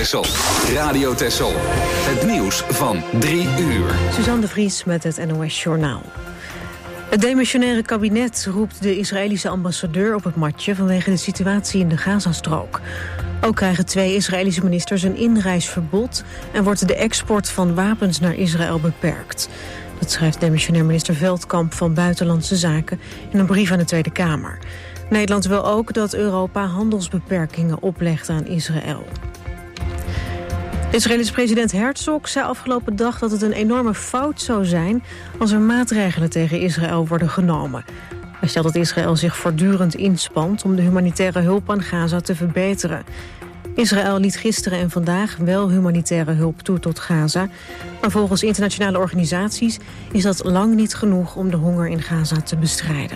Texel. Radio Texel. Het nieuws van 3 uur. Suzanne de Vries met het NOS Journaal. Het demissionaire kabinet roept de Israëlische ambassadeur op het matje vanwege de situatie in de Gazastrook. Ook krijgen 2 Israëlische ministers een inreisverbod en wordt de export van wapens naar Israël beperkt. Dat schrijft demissionair minister Veldkamp van Buitenlandse Zaken in een brief aan de Tweede Kamer. Nederland wil ook dat Europa handelsbeperkingen oplegt aan Israël. De Israëlische president Herzog zei afgelopen dag dat het een enorme fout zou zijn als er maatregelen tegen Israël worden genomen. Hij stelt dat Israël zich voortdurend inspant om de humanitaire hulp aan Gaza te verbeteren. Israël liet gisteren en vandaag wel humanitaire hulp toe tot Gaza, maar volgens internationale organisaties is dat lang niet genoeg om de honger in Gaza te bestrijden.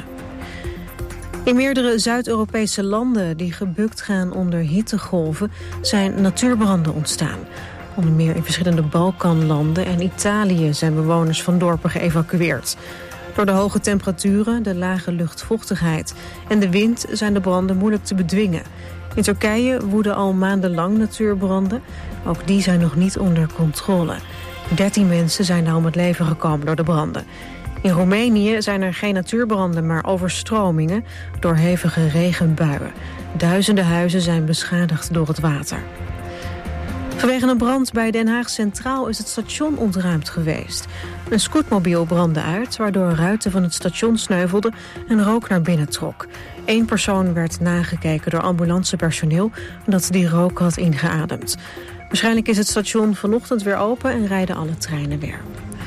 In meerdere Zuid-Europese landen die gebukt gaan onder hittegolven zijn natuurbranden ontstaan. Onder meer in verschillende Balkanlanden en Italië zijn bewoners van dorpen geëvacueerd. Door de hoge temperaturen, de lage luchtvochtigheid en de wind zijn de branden moeilijk te bedwingen. In Turkije woeden al maandenlang natuurbranden. Ook die zijn nog niet onder controle. 13 mensen zijn daar om het leven gekomen door de branden. In Roemenië zijn er geen natuurbranden, maar overstromingen door hevige regenbuien. Duizenden huizen zijn beschadigd door het water. Vanwege een brand bij Den Haag Centraal is het station ontruimd geweest. Een scootmobiel brandde uit, waardoor ruiten van het station sneuvelden en rook naar binnen trok. 1 persoon werd nagekeken door ambulancepersoneel omdat die rook had ingeademd. Waarschijnlijk is het station vanochtend weer open en rijden alle treinen weer.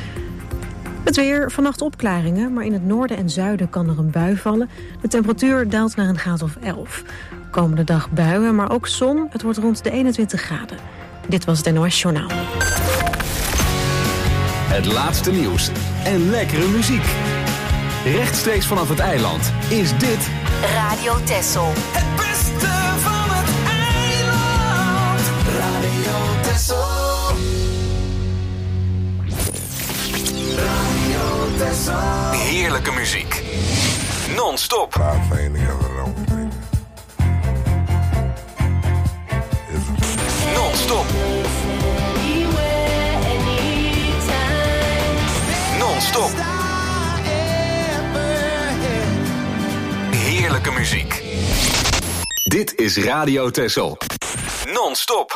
Het weer, vannacht opklaringen, maar in het noorden en zuiden kan er een bui vallen. De temperatuur daalt naar een graad of 11. Komende dag buien, maar ook zon. Het wordt rond de 21 graden. Dit was het NOS Journaal. Het laatste nieuws en lekkere muziek. Rechtstreeks vanaf het eiland is dit Radio Texel. Het beste van het eiland. Radio Texel. Radio Texel. heerlijke muziek. Non-stop. Non-stop. Non-stop. Heerlijke muziek. Dit is Radio Texel. Non-stop.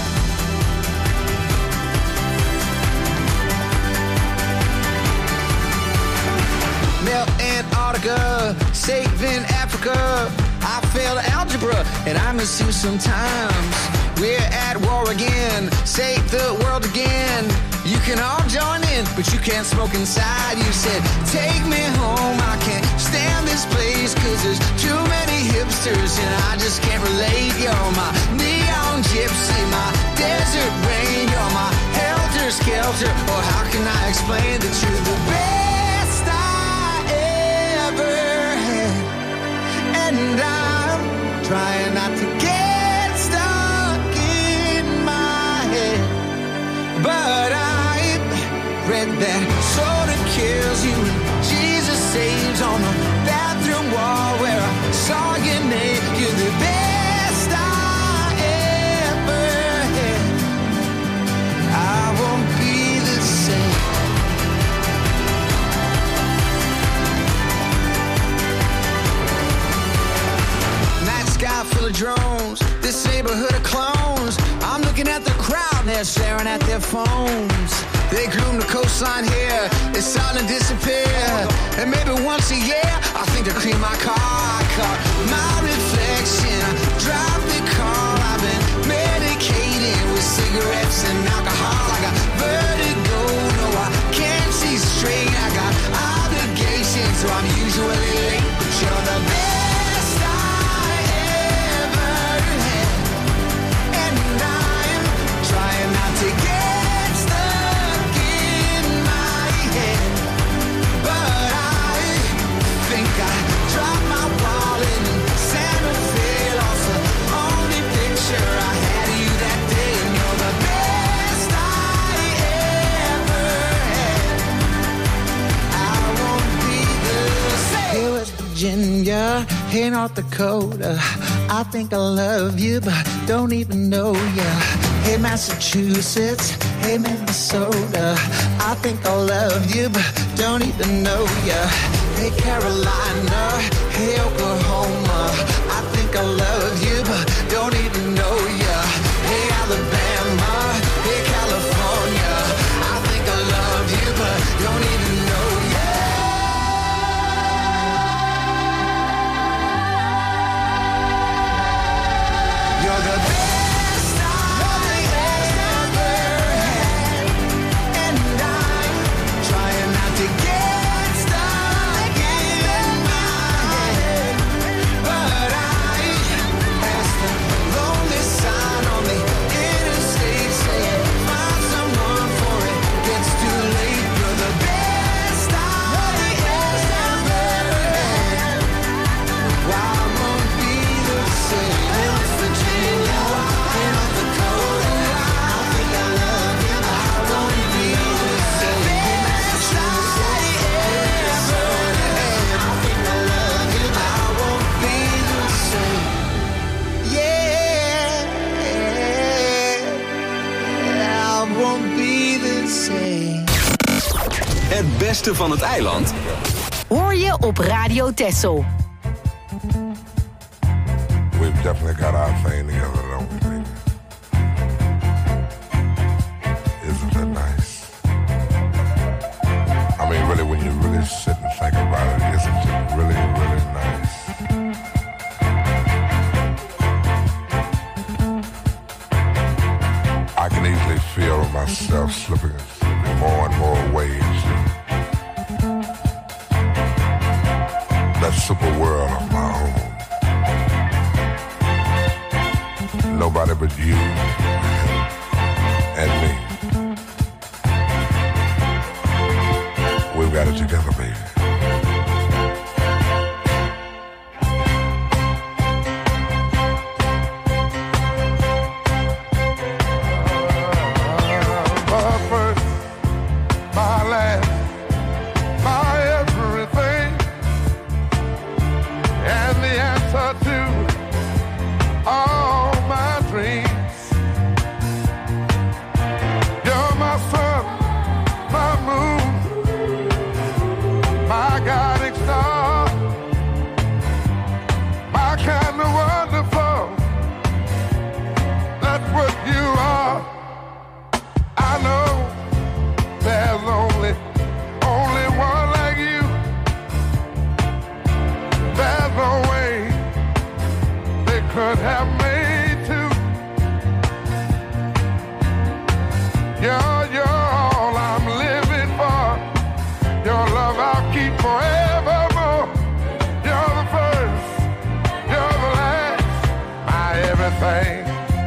Melt Antarctica, saving Africa. I failed algebra and I miss you sometimes. We're at war again, save the world again. You can all join in, but you can't smoke inside. You said, take me home, I can't stand this place, 'cause there's too many hipsters and I just can't relate. You're my neon gypsy, my desert rain. You're my helter-skelter, or how can I explain that you're the best I ever had? And I'm trying not to get stuck in my head, but I read that soda kills you and Jesus saves on the bathroom wall where I saw your name. You're the best I ever had. I won't be the same. Night sky full of drones, this neighborhood of clones. I'm looking at the crowd, they're staring at their phones. They groom the coastline here, it's starting to disappear. And maybe once a year, I think to clean my car. I caught my reflection, I drive the car. I've been medicated with cigarettes and alcohol. I got vertigo, no I can't see straight. I got obligations, so I'm usually late. But you're the best I ever had. And I'm trying not to get stuck in my head, but I think I dropped my wallet in Santa Fe. Lost the only picture I had of you that day. And you're the best I ever had. I won't be the same. Hey, West Virginia, hey, North Dakota, I think I love you, but don't even know ya. Hey, Massachusetts. Hey, Minnesota. I think I love you, but don't even know ya. Hey, Carolina. Hey, Oklahoma. I think I love you, but don't even know ya. Hey, Alabama. Hey, California. I think I love you, but don't even know ya. You're the best I ever had, and I'm trying not to get stuck in my head. But I passed the lonely sign on the interstate saying, find someone for it gets too late. You're the best I ever had. Why won't be the same? West Virginia, in North Dakota, I think I love you. I won't be the same. Massachusetts, ever had. I think I love you. I won't be the same. Yeah, I won't be the same. Het beste van het eiland Hoor je op Radio Texel. We've definitely got our thing together, don't we, baby? Isn't that nice? I mean, really, when you really sit and think about it, isn't it really, really nice? I can easily feel myself slipping more and more away into that super world of my own. Nobody but you and me. We've got it together, baby. My first, my last, my everything, and the answer to all my dreams. You're my sun, my moon, my guiding star, my kind of wonderful. That's what you are. I know there's only one like you. There's no way they could have made two. You're all I'm living for. Your love I'll keep forevermore. You're the first, you're the last, my everything.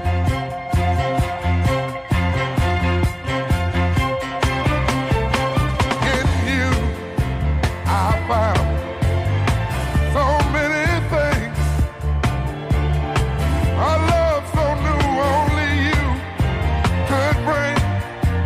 In you I found so many things. A love so new only you could bring.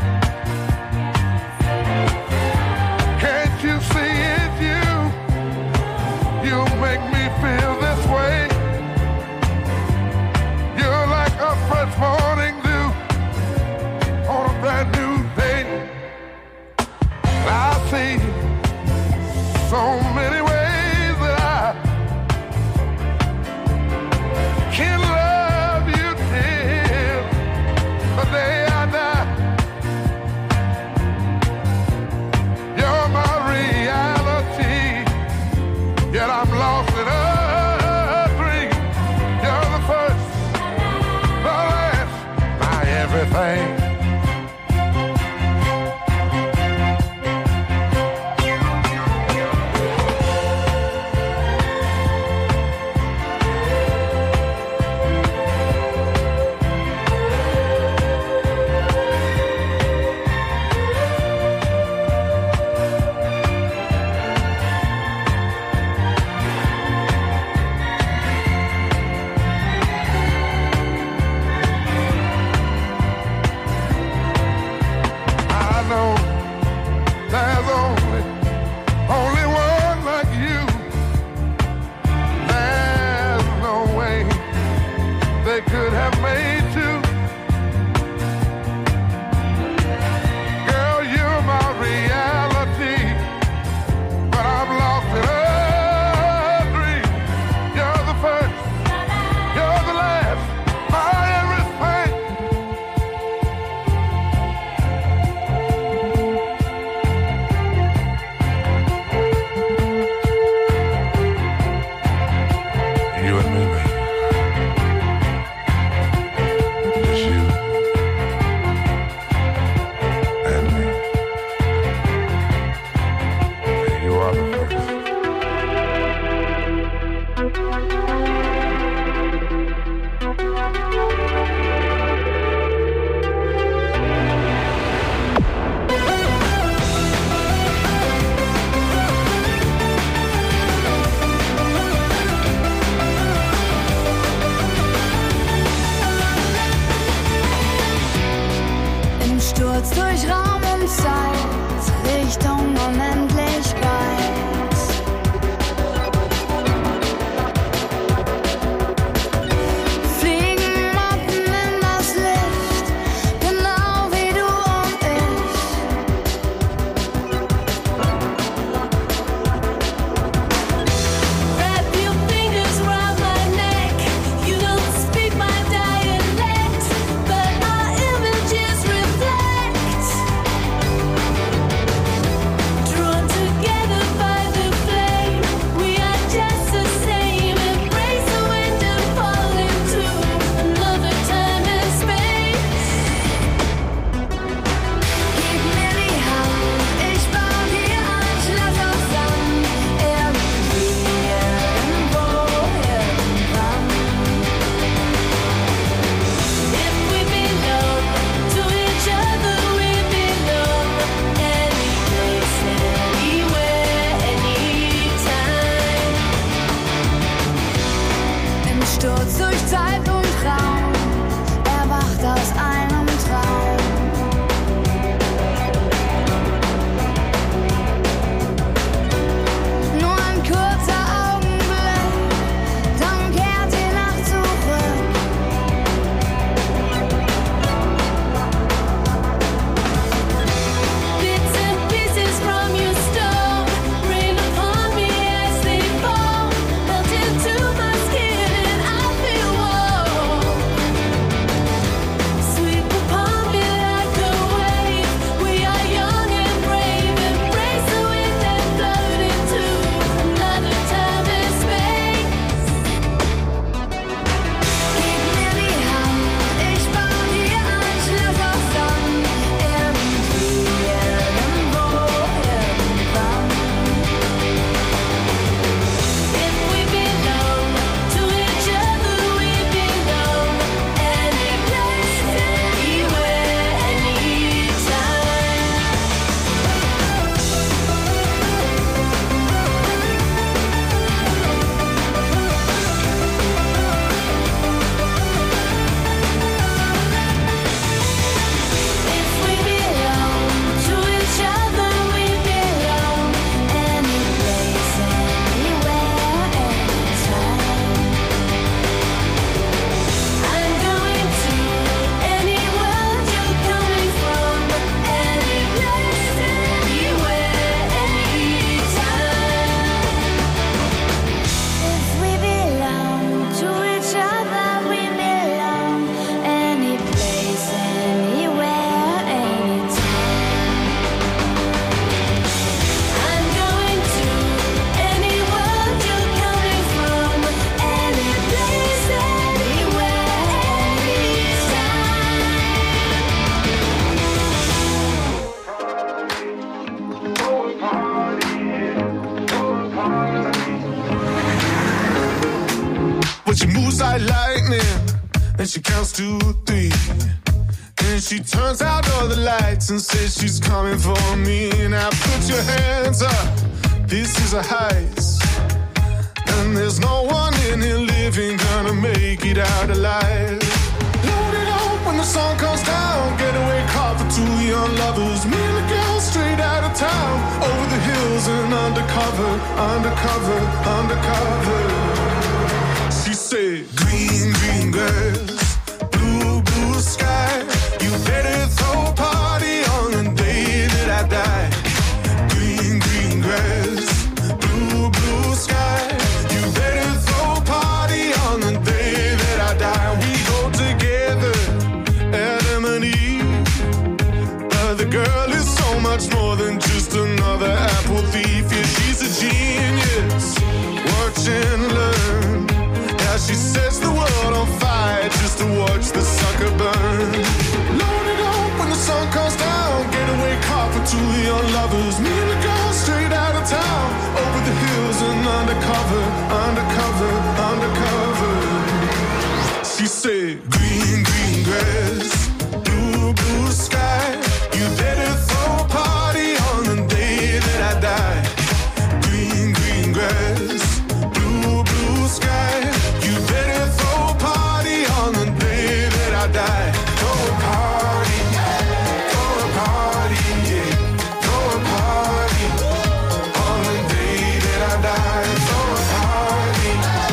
but she moves like lightning, and she counts to 3. And she turns out all the lights and says she's coming for me. Now put your hands up, this is a heist. And there's no one in here living gonna make it out alive. Load it up when the sun comes down. Getaway car for 2 young lovers. Me and the girl straight out of town. Over the hills and undercover, undercover, undercover. She said, green, green girls, blue, blue sky. You better throw a party on the day that I die. Green, green grass, blue, blue sky. You better throw a party on the day that I die. We go together, Adam and Eve. But the girl is so much more than just another apple thief. Yeah, she's a genius. Watch and learn. How she sets the world on fire just to watch the sucker burn. Load it up when the sun comes down. Getaway car for 2 young lovers. Me and the girl straight out of town. Over the hills and undercover, undercover, undercover. She said, green, green grass, blue, blue sky. You better throw a party on the day that I die. Green, green grass, blue, blue sky. You better throw a party on the day that I die. Throw a party, throw a party, yeah. Throw a party on the day that I die. Throw a party,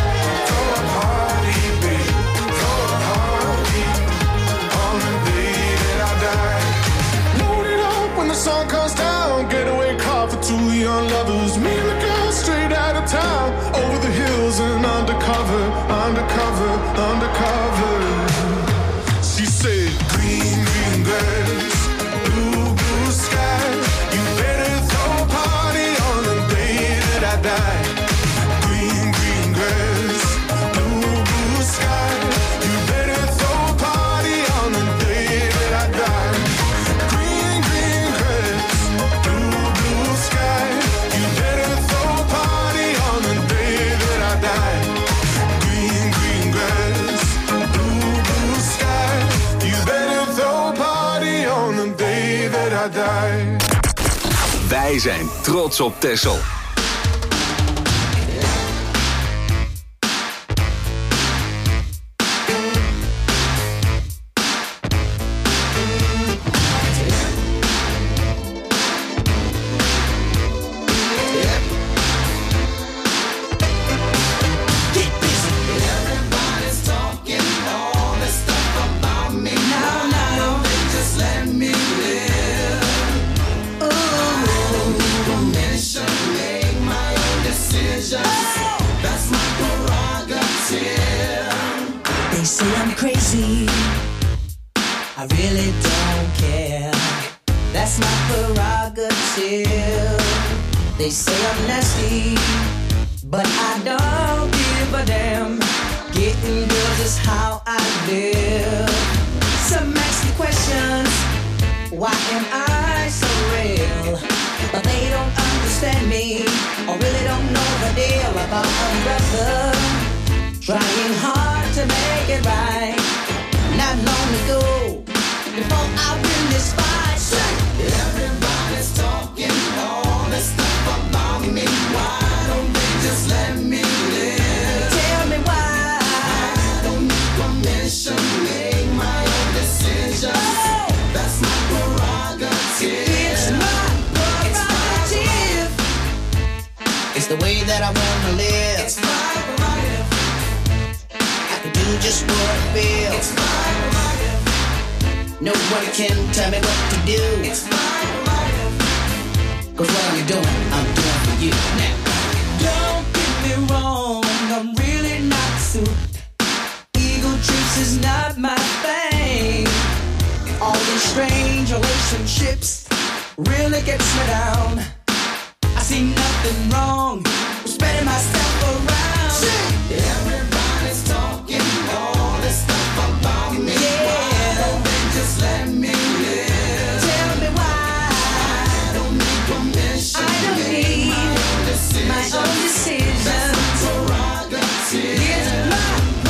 babe. Throw a party on the day that I die. Load it up when the sun comes down. Getaway car for 2 young lovers. Me and the girl straight out of town. Over the hills and undercover, undercover, undercover. She said, green, green grass, blue, blue sky. You better throw a party on the day that I die. Green, green grass, blue, blue sky. You better throw a party on the day that I die. Green, green grass, blue, blue sky. You better throw a party on the day that I die. Green, green grass, blue, blue sky. You better throw a party on the day that I die. Wij zijn trots op Texel. They say I'm crazy, I really don't care. That's my prerogative. They say I'm nasty, but I don't give a damn. Getting girls is how I live. Some ask me questions, why am I so real? But they don't understand me, or really don't know the deal about a brother trying hard to make it right. Not long ago, before I win this fight, everybody's talking all this stuff about me. Why don't they just let me live? Tell me why. I don't need permission, make my own decisions. That's my prerogative. It's my prerogative. It's the way that I wanna live. It's my prerogative. I can do just what I feel. It's my prerogative. No one can tell me what to do. It's my prerogative. 'Cause what I'm doing for you now. Don't get me wrong, I'm really not suit. Ego trips is not my thing. All these strange relationships really gets me down. I see nothing wrong with spreading myself around. Everybody's talking all this stuff about me. Yeah. Why don't they just let me live? Tell me why. I don't need permission. I don't need my own decision. That's my prerogative. It's my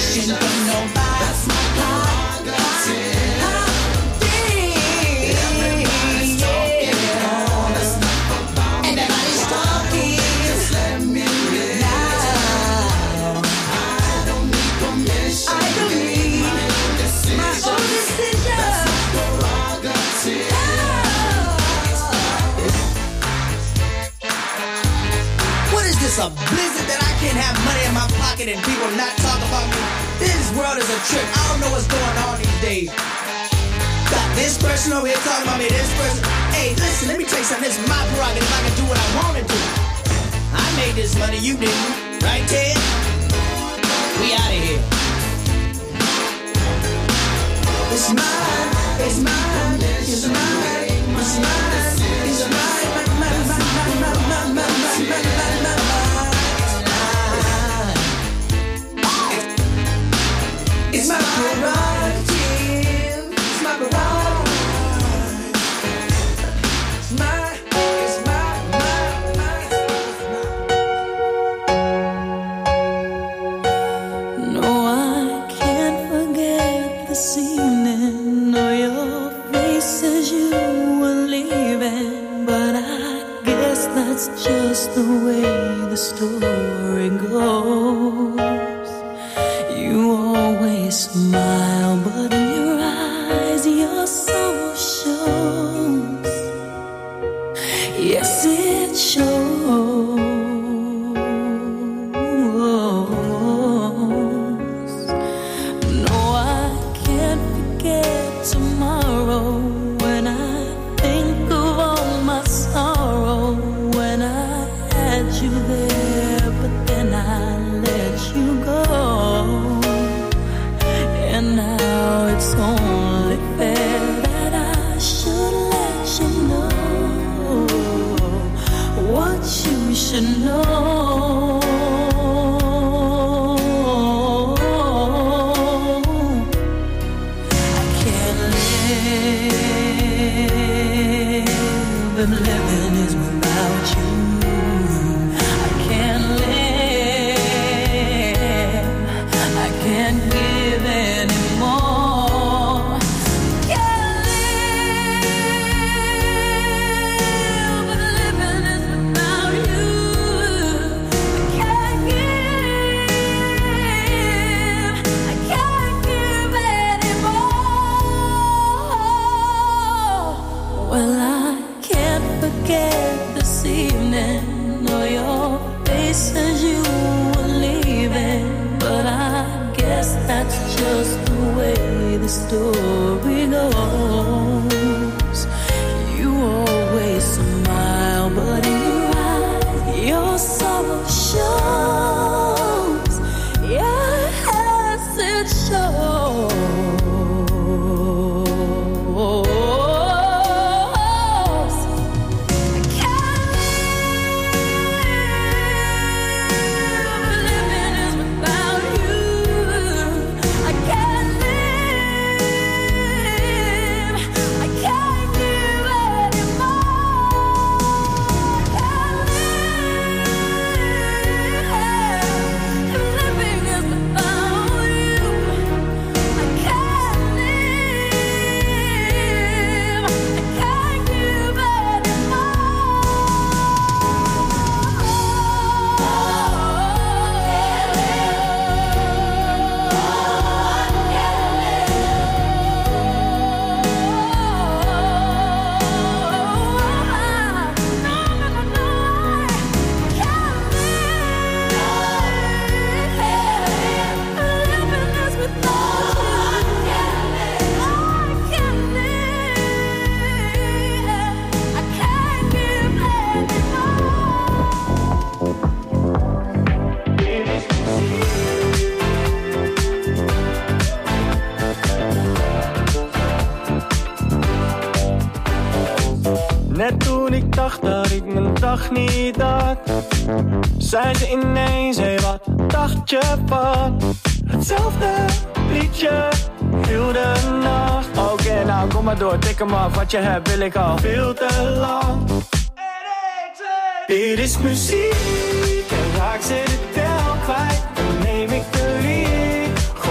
permission from nobody. That's my prerogative. Everybody's talking, that's not about me. Everybody's talking, just let me live. Now I don't need permission. I don't need my own decision. That's my prerogative. What is this, a blizzard that I can't have money in my pocket and people not talk about me? This world is a trip. I don't know what's going on these days. Got this person over here talking about me, this person. Hey, listen, let me tell you something. This is my prerogative. I can do what I want to do. I made this money, you didn't. Right, Ted? We out of here. It's mine, it's mine, it's mine, it's mine, it's mine, it's my prerogative, it's my prerogative, it's my, it's my. No, I can't forget this evening or your face as you were leaving, but I guess that's just the way the story goes. You always smile, but in your eyes your soul shows. Yes, it shows. No, I can't forget tomorrow when I think of all my sorrow. When I had you there, but then I let you go. And now it's only fair that I should let you know what you should know. I can't live if living is without you. I can't live, I can't give anymore. Can't live if living is without you. I can't give, I can't give anymore. Well, I can't forget this evening or your face as you were leaving, but I guess that's just the way the story goes. You always smile, but in your eyes your sorrow shows. Yes, it shows. I can't live, living is without you. I can't live, I can't give anymore. I can't live, living is without you. I can't live, I can't give Net toen ik dacht dat ik mijn dag niet had, zei ze ineens, hey, wat dacht je van? Hetzelfde liedje, heel de nacht. Oké, nou kom maar door, tik hem af, wat je hebt wil ik al veel te lang. Dit is muziek, en raak ze de tel kwijt, dan neem ik de lead.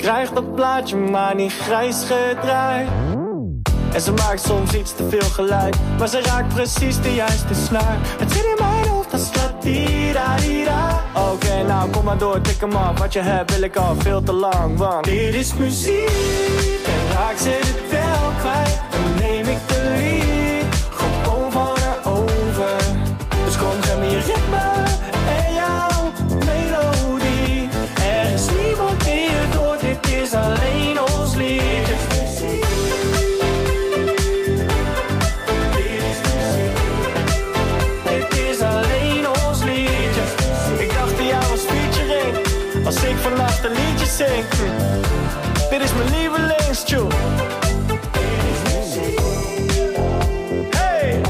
krijgt dat plaatje maar niet grijs gedraaid. En ze maakt soms iets te veel geluid, maar ze raakt precies de juiste snaar. Het zit in mijn hoofd, dat slaat di-da-di-da. Oké, nou kom maar door, tik hem af. Wat je hebt wil ik al veel te lang, want dit is muziek. En raak ze de tel kwijt, dan neem ik de lead gewoon van haar over. Dus kom, geef me je ritme en jouw melodie. Er is niemand die je door, dit is alleen ons lied. Als ik vannacht een liedje zing, dit is mijn lievelingstune. Hey!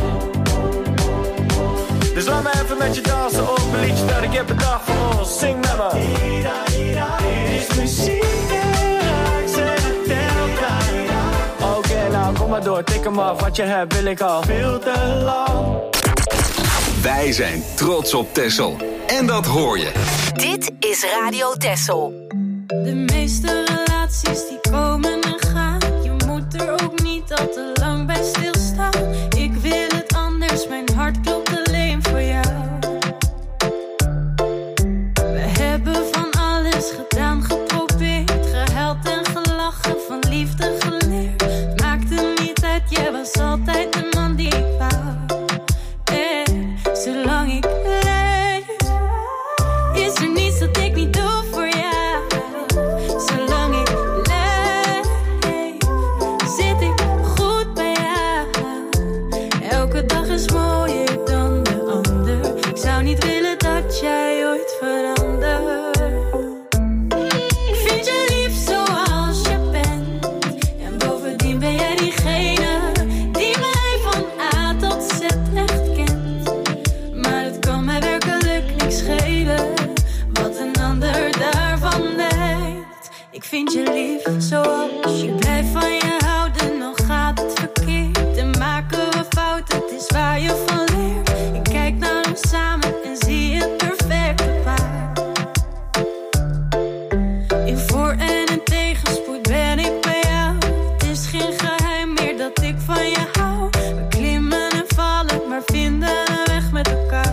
Dus laat me even met je dansen op een liedje dat ik heb bedacht voor ons. Zing met me. Dit is muziek en raak ze de tel kwijt. Oké, nou kom maar door, tik hem af. Wat je hebt wil ik al veel te lang. Wij zijn trots op Texel. En dat hoor je. Dit is Radio Texel. De meeste relaties die komen en gaan. Je moet er ook niet al te lang bij stilstaan. Ik wil het anders, mijn hart klopt alleen voor jou. We hebben van alles gedaan, geprobeerd. Gehuild en gelachen, van liefde geleerd. Het maakte niet uit, jij was altijd de man die ik wou. Zolang ik leef, is er niets dat ik niet doe voor jou. Zolang ik leef, zit ik goed bij jou. Elke dag is mooier dan de ander. Ik zou niet willen dat jij ooit verandert. Ik vind je lief zoals je bent. En bovendien ben jij diegene die mij van A tot Z echt kent. Wat een ander daarvan denkt. Ik vind je lief zoals je blijft van je houden. Nog gaat het verkeerd en maken we fouten. Het is waar je van leert. Ik kijk naar ons samen en zie het perfecte paar. In voor- en in tegenspoed ben ik bij jou. Het is geen geheim meer dat ik van je hou. We klimmen en vallen, maar vinden een weg met elkaar.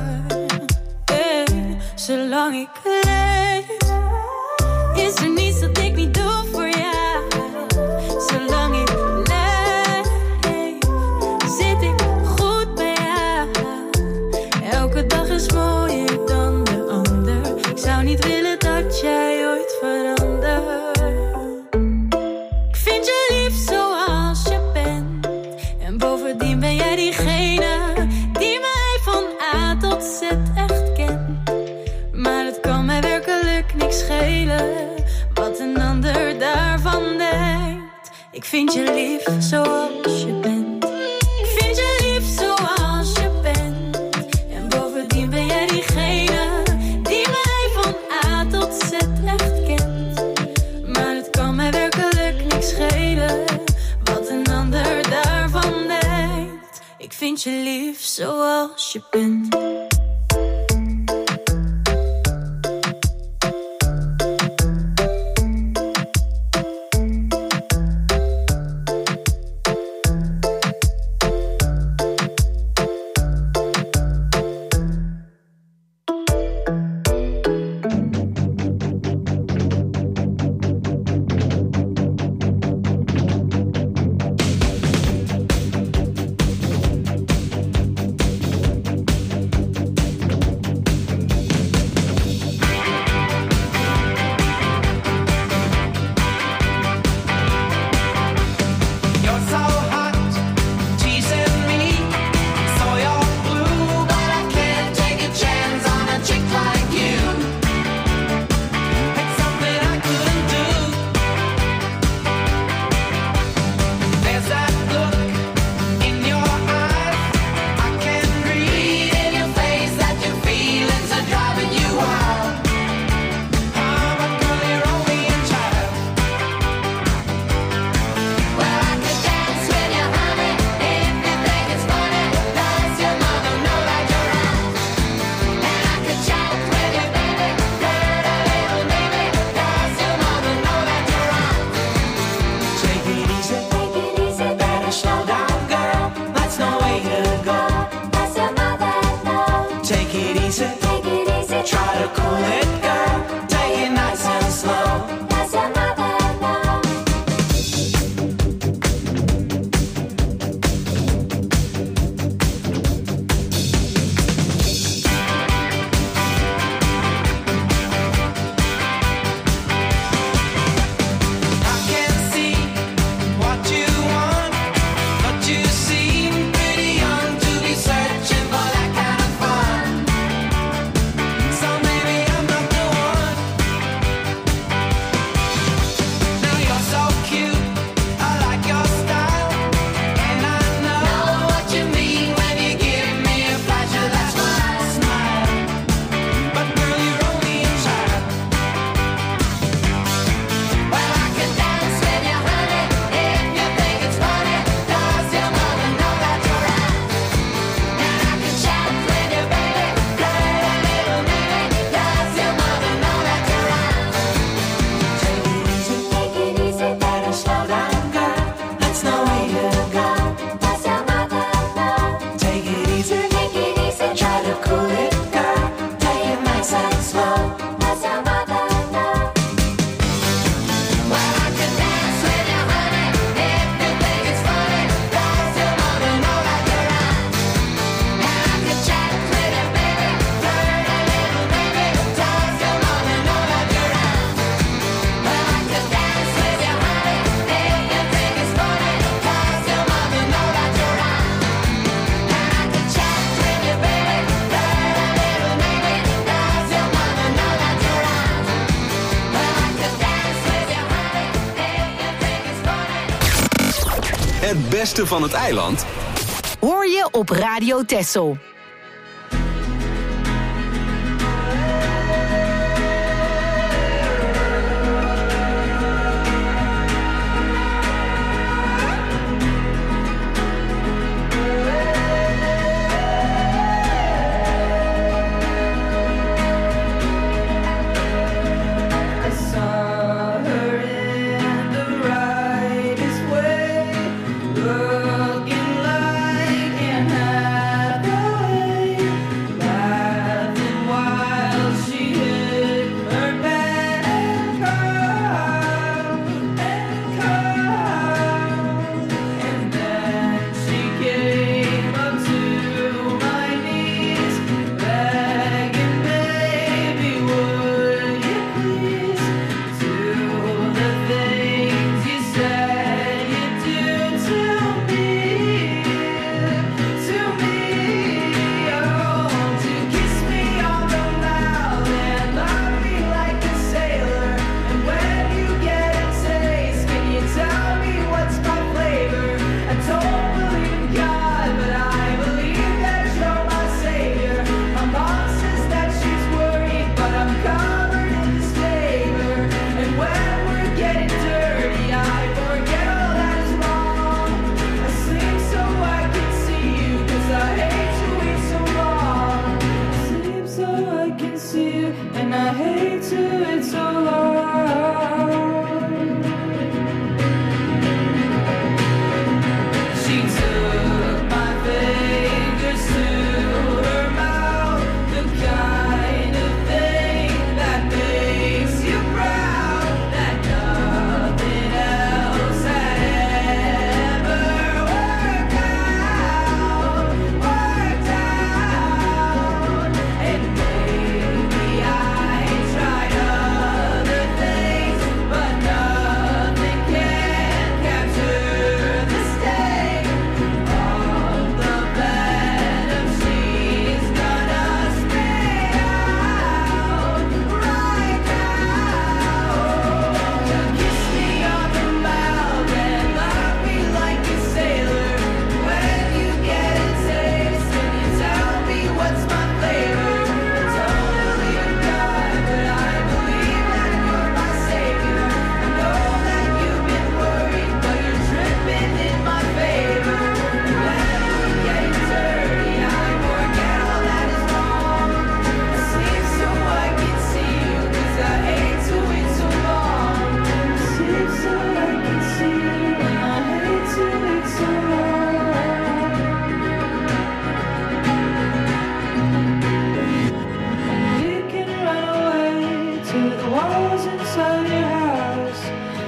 Zolang ik leef, is er niets dat ik niet doe voor jou. Zolang ik leef, zit ik goed bij jou. Elke dag is mooier dan de ander. Ik zou niet willen dat jij ooit verandert. Ik vind je lief zoals je bent. En bovendien ben jij diegene die mij van A tot Z echt kent. Maar het kan mij werkelijk niks schelen wat een ander daarvan denkt. Ik vind je lief zoals je bent. Ik vind je lief zoals je bent. En bovendien ben jij diegene die mij van A tot Z echt kent. Maar het kan mij werkelijk niks schelen wat een ander daarvan denkt. Ik vind je lief zoals je bent. easy. Try to cool it, girl. Take it nice and slow. Does your mother know? I can see what you want, but you seem pretty young to be searching for that kind of fun. So maybe I'm not the one. Now you're so cute, I like your style, and I know what you mean when you give me a flash of that smile. But girl, you're only a child. Well, I can dance with you, honey, if you think it's funny. Does your mother know that you're right? And I can chat with you, baby, flirt a little maybe. Does your mother know that you're right? Take it easy, better slow down, girl. That's no way to go. Does your mother know? Take it easy, try to cool it, girl. Take it nice and slow. Does your mother know? Well, I can dance with you, honey, if you think it's funny. Does your mother know that you're right? And I can chat with you, baby, flirt a little maybe. Does your mother know that you're right? Well, I can dance with you, honey, if you think it's funny. Does your mother know that you're right? And I can chat with you, baby, flirt a little maybe. Does your mother know that you're right? Well, I can dance with you, honey, if you think it's funny. Het beste van het eiland Hoor je op Radio Texel. I saw her in the rightest way, looking like an Hathaway.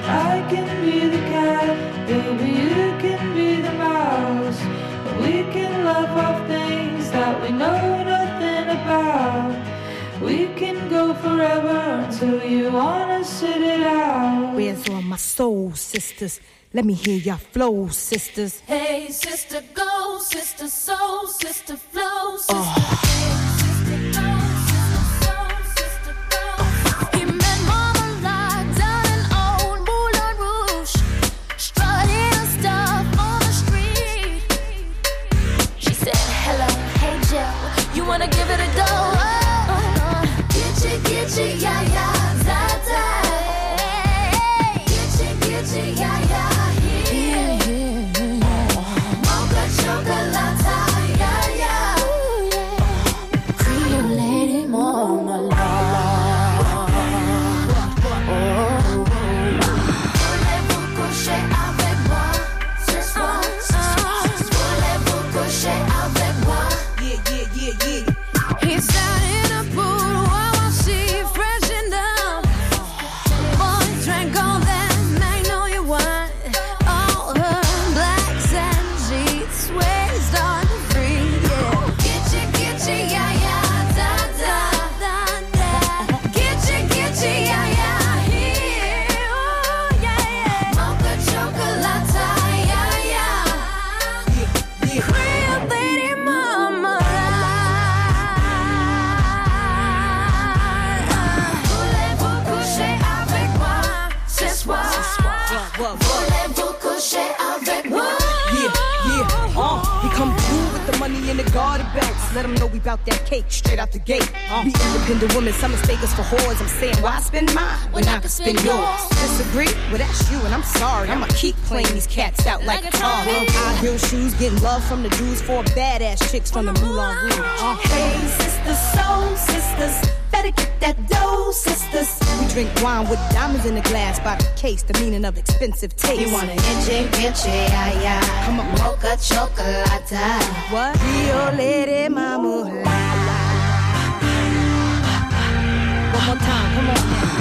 I can be the cat, baby, you can be the mouse. We can laugh off things that we know nothing about. We can go forever until you wanna sit it out. Where's all my soul sisters? Let me hear your flow, sisters. Hey, sister, go, sister, soul, sister, flow, sister. Hey, sister, go, sister, soul, sister, go. He met Marmalade down in old Moulin Rouge, strutting her stuff on the street. She said, hello, hey, Joe, you wanna give it a go? Get you, yeah, yeah, da, da. Get you, yeah, yeah, yeah. Mocha chocolate, yeah, yeah. Cream lady marmalade. Voulez-vous coucher avec moi ce soir? Voulez-vous coucher avec moi? Yeah, yeah, yeah, yeah. He sat in a pool while she freshened up. Boy drank all that magnolia wine. All her blacks and sheets swayed on the free. Yeah. Get you, yeah, yeah, da, da, da, da. Get you, yeah, yeah, here. Oh, yeah, yeah. Mocha chocolate, yeah, yeah. Cream lady marmalade. Voulez-vous coucher avec moi ce soir? Voulez-vous coucher avec moi? Yeah, yeah, we come through with the money in the garden belts. Let them know we bout that cake straight out the gate. We independent women, some mistake us for whores. I'm saying, why spend mine when I can spend yours? Disagree? Well, that's you, and I'm sorry. I'ma keep playing these cats out like a tar. High heel shoes, getting love from the dudes, 4 badass chicks from the Moulin Rouge. Hey, sisters, soul sisters, better get that dough, sisters. We drink wine with diamonds in the glass by the case, the meaning of expensive taste. You wanna get you, yeah, yeah. Come on. Mocha chocolate. What? Rio Lady Marmalade. One more time, come on.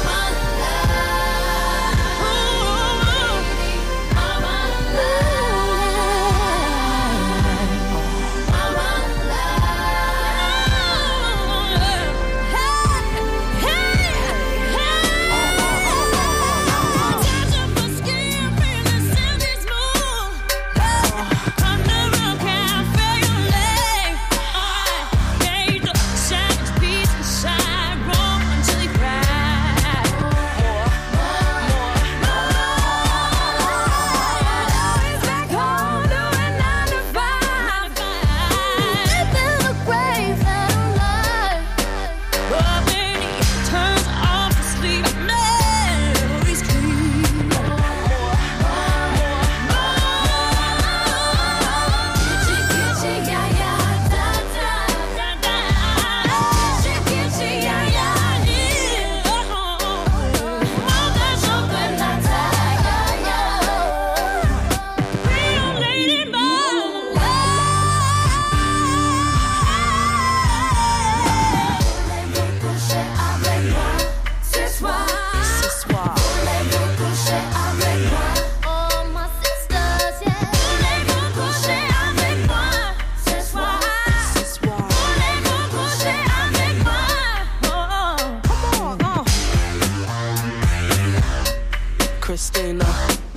Christina,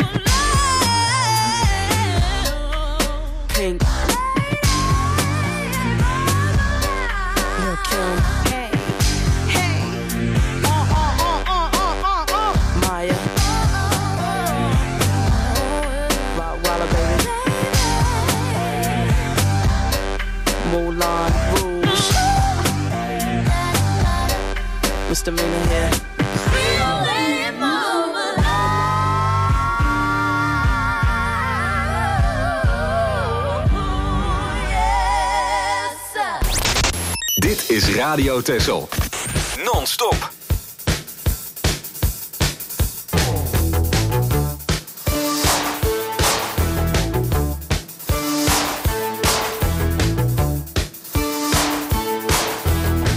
Pink, Lil' Kim, Maya, Rottweiler baby, Moulin Rouge, Misdemeanor here. Dit is Radio Texel. Non-stop.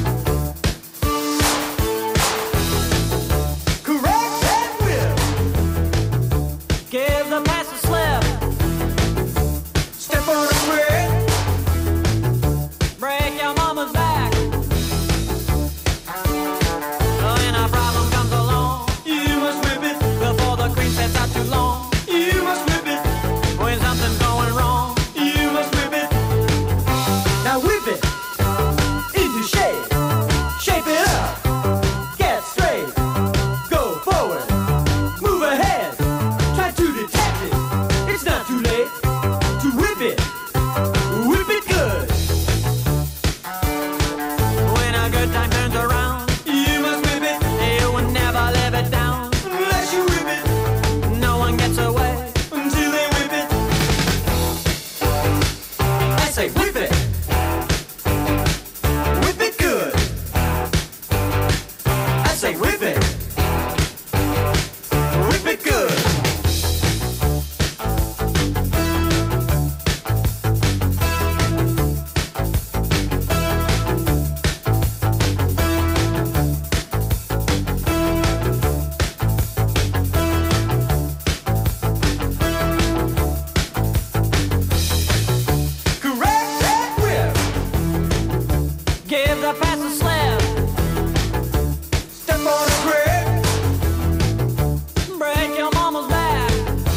Correct that whip. pass the slab. Step on a brick, break your mama's back.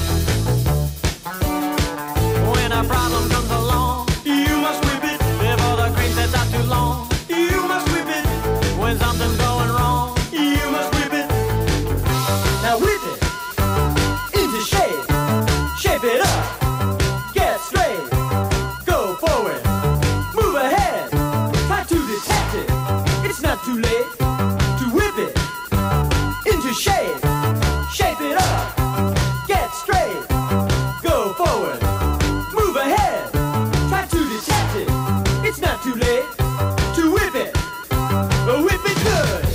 When a problem comes along, you must whip it. Before the cream sets out too long, you must whip it. When something's going wrong, you must whip it. Now whip it into shape, shape it up, get straight, go forward, move ahead, try to detect it. It's not too late to whip it into shape, shape it up, get straight, go forward, move ahead, try to detect it. It's not too late to whip it, whip it good.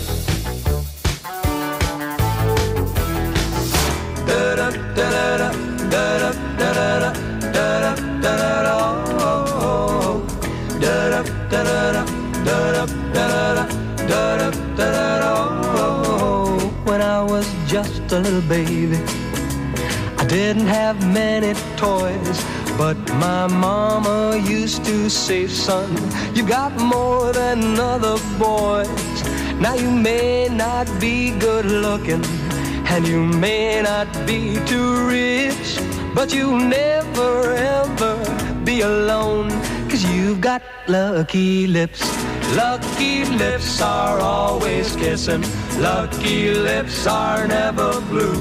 Da-da, da-da, da-da, da-da, da-da, da-da, oh, da-da, da-da, da-da, da-da, da-da, da-da, oh. When I was just a little baby, I didn't have many toys, but my mama used to say, son, you got more than other boys. Now you may not be good looking, and you may not be too rich, but you'll never ever be alone, 'cause you've got lucky lips. Lucky lips are always kissing, lucky lips are never blue.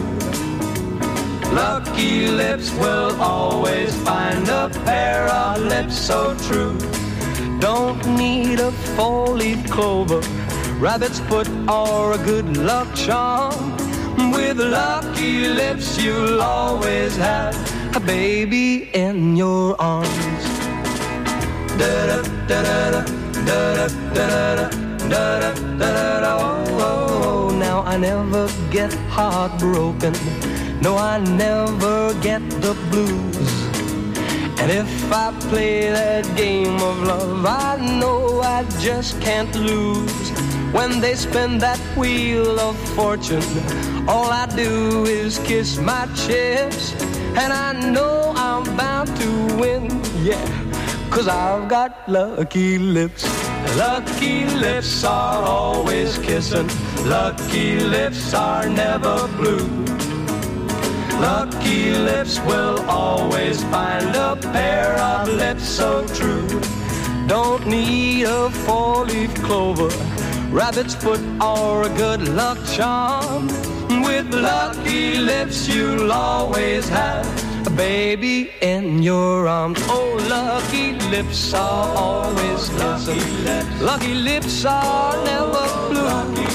Lucky lips will always find a pair of lips so true. Don't need a four-leaf clover, rabbit's foot or a good luck charm. With lucky lips you'll always have a baby in your arms. Da-da, da-da, da-da, da-da, da-da, da-da, oh, oh. Now I never get heartbroken, no, I never get the blues. And if I play that game of love, I know I just can't lose. When they spin that wheel of fortune, all I do is kiss my chips, and I know I'm bound to win, yeah, 'cause I've got lucky lips. Lucky lips are always kissing, lucky lips are never blue. Lucky lips will always find a pair of lips so true. Don't need a four-leaf clover, rabbit's foot or a good luck charm. With lucky lips you'll always have a baby in your arms. Oh, lucky lips are always kissing, lucky lips are never blue.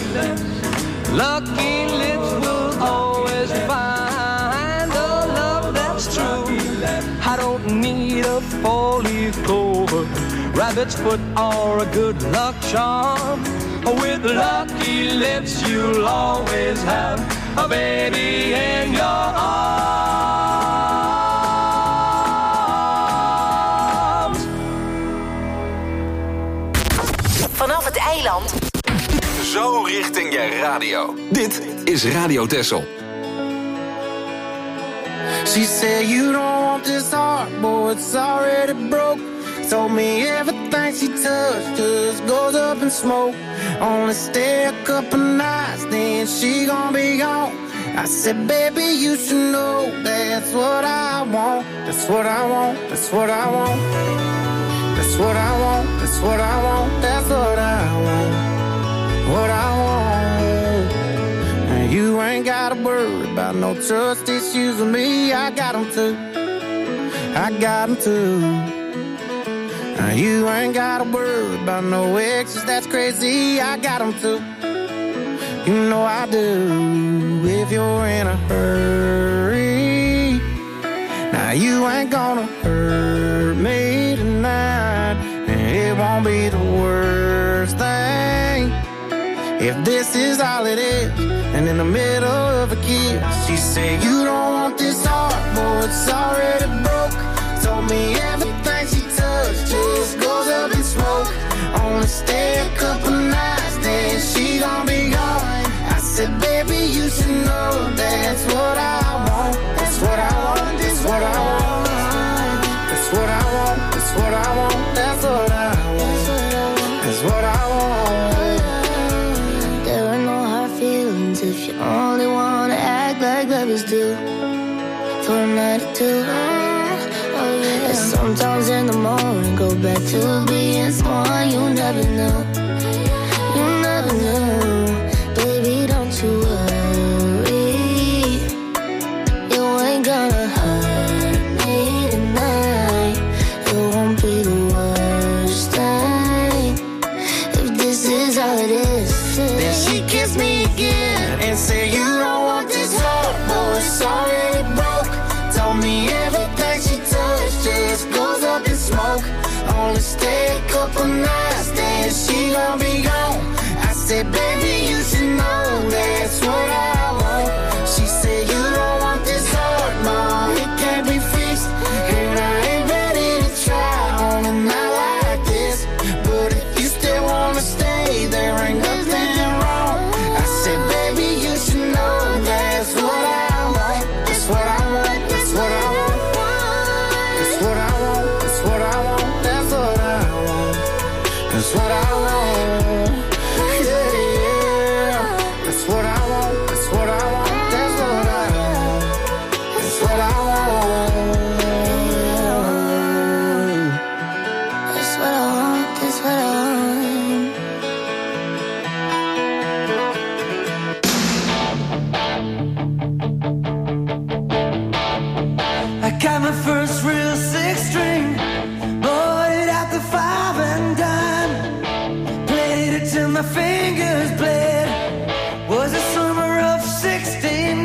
Lucky lips will always find a love that's true. I don't need a four-leaf clover, rabbit's foot or a good luck charm. With lucky lips you'll always have a baby in your arms. Vanaf het eiland. Zo richting je radio. Dit is Radio Texel. She said you don't want this heart, boy, it's already broke. Told me everything she touched just goes up in smoke. Only stay a couple nights, then she gon' be gone. I said, baby, you should know that's what I want. That's what I want, that's what I want. That's what I want, that's what I want. That's what I want, what I want. And you ain't gotta worry about no trust issues with me. I got them too, I got them too. You ain't gotta worry about no exes, that's crazy, I got them too. You know I do, if you're in a hurry. Now you ain't gonna hurt me tonight, and it won't be the worst thing if this is all it is, and in the middle of a kiss. She said you don't want this heart, boy, it's already broke. Told me everything she touched just goes up in smoke. Only stay a couple nights, then she gon' be gone. I said, baby, you should know that's what I want. That's what I want, that's what I want. That's what I want, that's what I want. That's what I want, that's what I want. always do for a night or two. Oh yeah. And sometimes in the morning go back to being someone you never knew. You never knew. Baby, don't you worry. You ain't gonna hurt me tonight. It won't be the worst thing if this is all it is. Then she kissed me again and said, you don't want this heart, boy, it's already broke. Told me everything she touched just goes up in smoke. Only stay a couple nights, then she gon' be gone. I said, baby, you should know that's what I want. She said, you don't want this heart, no, it can't be fixed. And I ain't ready to try on a night like this. But if you still wanna stay, there ain't nothing wrong. I said, baby, you should know that's what I want. That's what I want, that's what I want. That's what I want, that's what I want. That's what I want. That's what I want. Yeah, yeah. That's what I want, that's what I want. That's what I want. That's what I want. That's what I want, that's what I want. I got my first real six string, bought it at the 5 and dime, played it till my fingers bled. Was the summer of '69.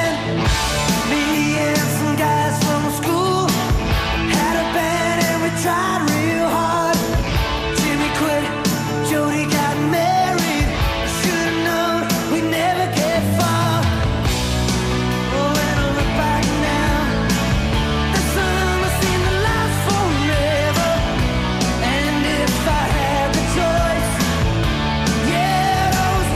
Me and some guys from school had a band and we tried real hard. Jimmy quit, Jody got married. Should've known we'd never get far. Oh, when I look back now, the summer seemed to last forever. And if I had the choice, yeah, those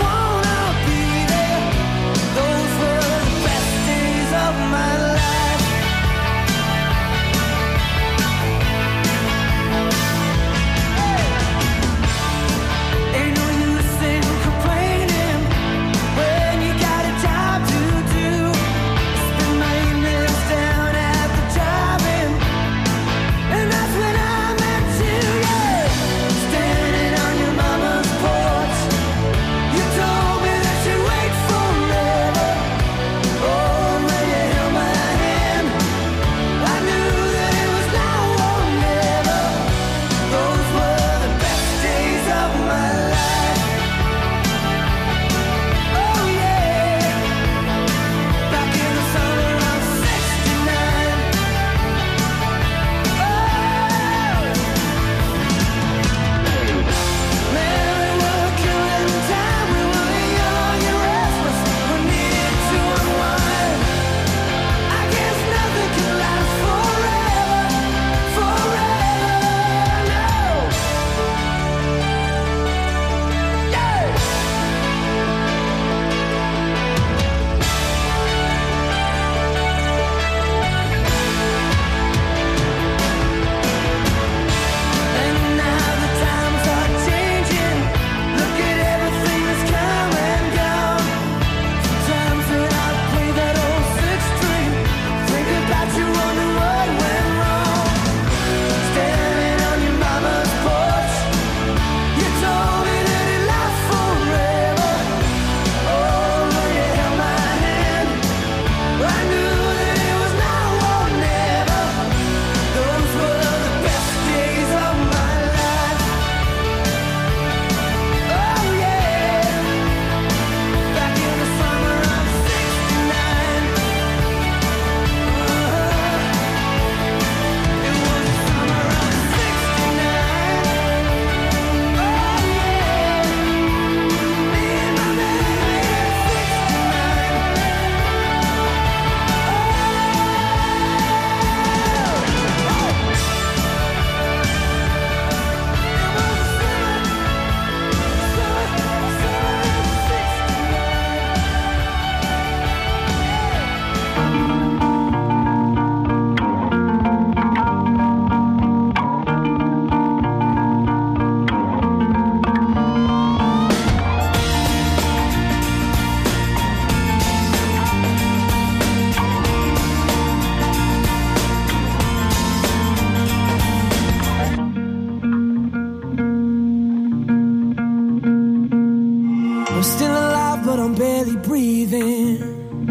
I'm still alive, but I'm barely breathing.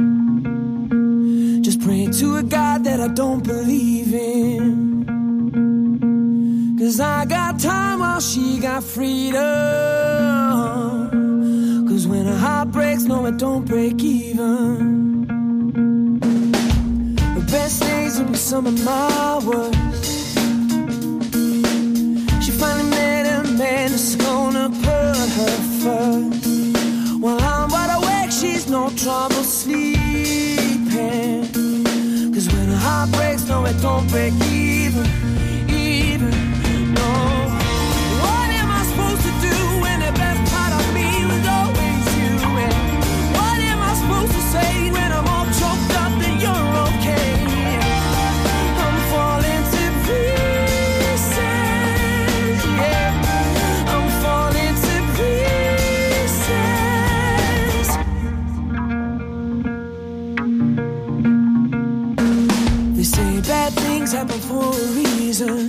Just praying to a God that I don't believe in. 'Cause I got time while she got freedom. 'Cause when a heart breaks, no, it don't break even. The best days will be some of my worst. She finally met a man that's gonna put her first. While I'm wide awake, she's no trouble sleeping. 'Cause when a heart breaks, no, it don't break even. No. What am I supposed to do when the best part of me was always you? And what am I supposed to say when I'm all choked up that you're okay? I'm falling to pieces, yeah. I'm falling to pieces. They say bad things happen for a reason.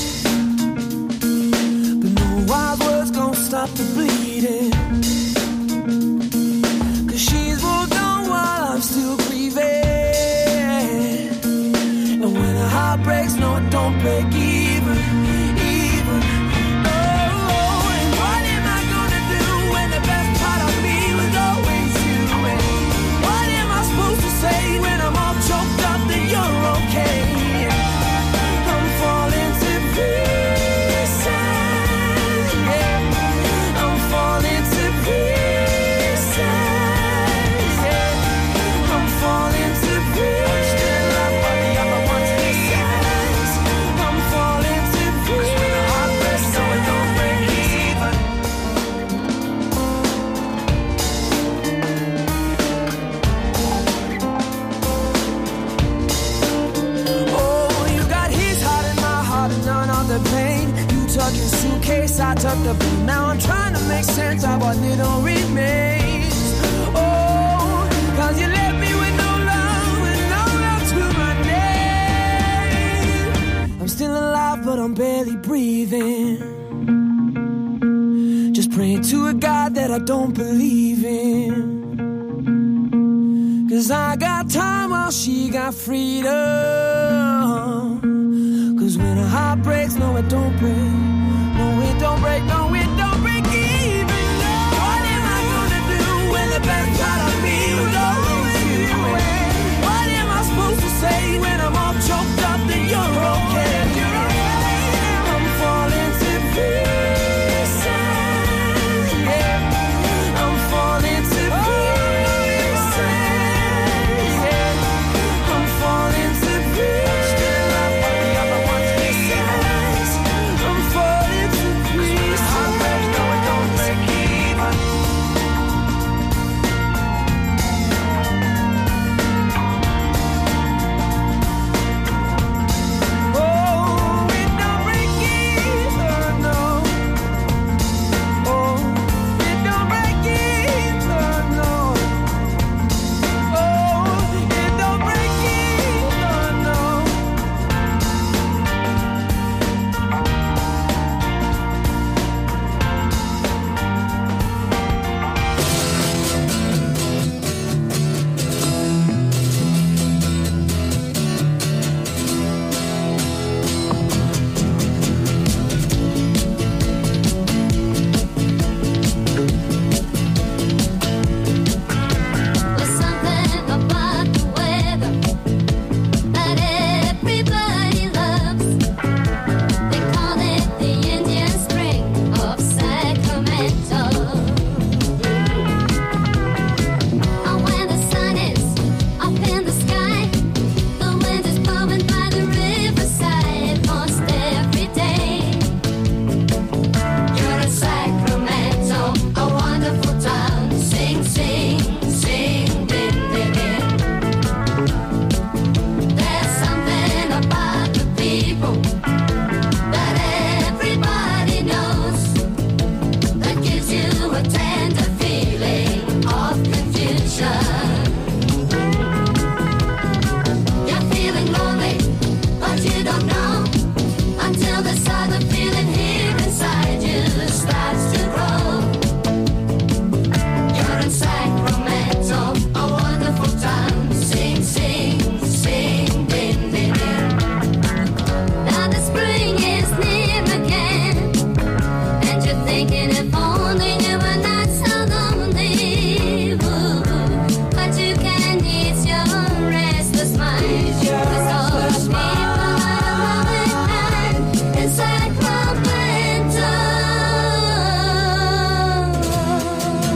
Wild words gon' stop the bleeding. 'Cause she's moved on while I'm still grieving. And when a heart breaks, no, it don't break even. No. And what am I gonna do when the best part of me was always you? And what am I supposed to say when I'm all choked up that you're okay? I'm falling to pieces. Falling to pieces, yeah. I'm falling to pieces. I'm falling to pieces. When the heart breaks, so it don't break even. Oh, you got his heart and my heart and none of the pain. You took your suitcase, I took the blame. Now I'm trying to make sense of what little remains. Oh, 'cause you left me with no love and no love to my name. I'm still alive, but I'm barely breathing. Just praying to a God that I don't believe in. 'Cause I got time while she got freedom. 'Cause when a heart breaks, no, it don't break. No, it don't break, no, it